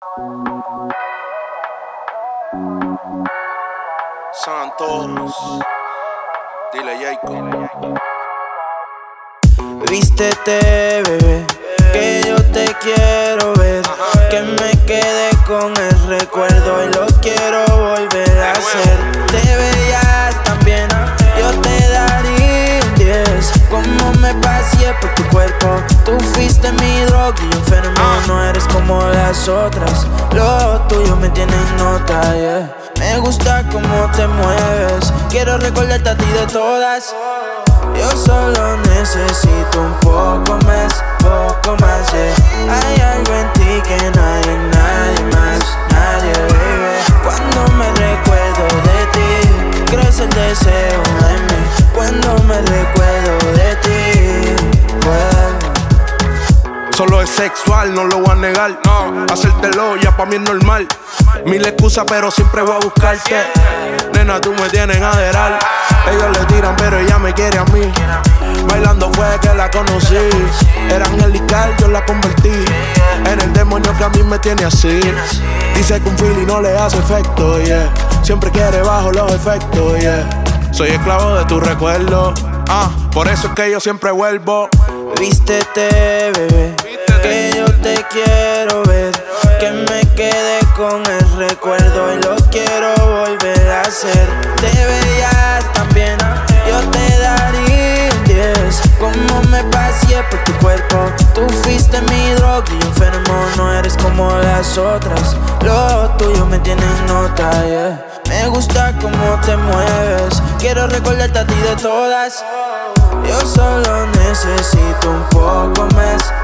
Santos, dile Jacob. Vístete, bebé, que yo te quiero ver. Que me quede con el recuerdo y lo quiero volver a hacer. Te veías tan bien, yo te daría un 10. Como me pasé por tu cuerpo, tú fuiste mi droga y enfermo. No eres como las otras, lo tuyo me tiene en nota, yeah. Me gusta cómo te mueves, quiero recordarte a ti de todas. Yo solo necesito un poco más, yeah. Hay algo en ti que no hay en nadie más, nadie, baby. Cuando me recuerdo de ti, crece el deseo en mí. Cuando me recuerdo de ti, vuelvo. Solo es sexual, no lo voy a negar. Hacértelo ya pa' mí es normal. Mil excusas pero siempre voy a buscarte. Nena, tú me tienes a aderar. Ellos le tiran pero ella me quiere a mí. Bailando fue que la conocí. Era angelical, yo la convertí en el demonio que a mí me tiene así. Dice que un feeling no le hace efecto, yeah. Siempre quiere bajo los efectos, yeah. Soy esclavo de tu recuerdo, por eso es que yo siempre vuelvo. Vístete, bebé, que yo te quiero ver. Que me quede con el recuerdo y lo quiero volver a hacer. Te veías tan bien, yo te daría un 10. Como me pasé por tu cuerpo, tú fuiste mi droga y enfermo. No eres como las otras, lo tuyo me tiene en nota, yeah. Me gusta cómo te mueves, quiero recordarte a ti de todas. Yo solo necesito un poco más,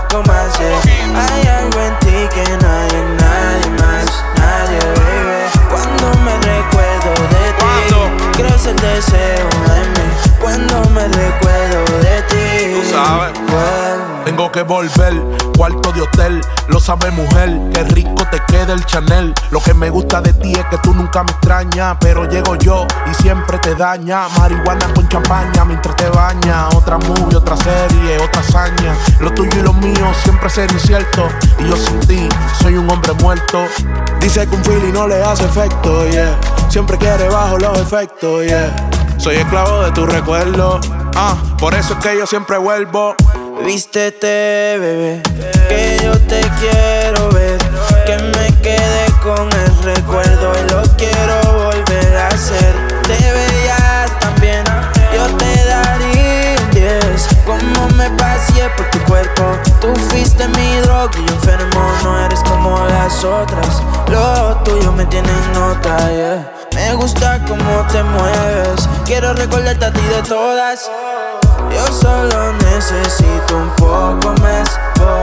yeah. Hay algo en ti que no hay en nadie más, nadie, baby. Cuando me recuerdo de ti, crece el deseo en mí. Cuando me recuerdo de ti, tú sabes, vuelvo. Tengo que volver, cuarto de hotel. Lo sabe mujer, qué rico te queda el Chanel. Lo que me gusta de ti es que tú nunca me extrañas, pero llego yo y siempre te daña. Marihuana con champaña mientras te baña. Otra movie, otra serie, otra hazaña. Lo tuyo y lo mío siempre será incierto. Y yo sin ti soy un hombre muerto. Dice que un feeling no le hace efecto, yeah. Siempre quiere bajo los efectos, yeah. Soy esclavo de tu recuerdo, por eso es que yo siempre vuelvo. Vístete, bebé, que yo te quiero ver. Que me quede con el recuerdo y lo quiero volver a hacer. Te veías tan bien, yo te daría un 10. Como me pasé por tu cuerpo, tú fuiste mi droga y enfermo. No eres como las otras, lo tuyo me tiene en nota, yeah. Me gusta cómo te mueves, quiero recordarte a ti de todas. Yo solo necesito un poco más,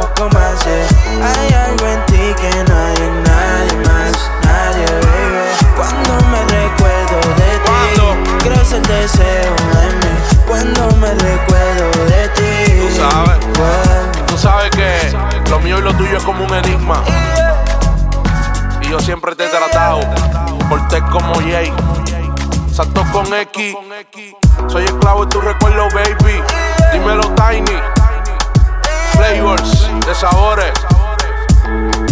yeah. Hay algo en ti que no hay en nadie más, nadie, baby. Cuando me recuerdo de ti, crece el deseo en mí. Cuando me recuerdo de ti, tú sabes que lo mío y lo tuyo es como un enigma. Y yo siempre te he tratado por T como Jay, Santos con X. Soy esclavo de tu recuerdo, baby. Dímelo, Tiny. Flavors de sabores.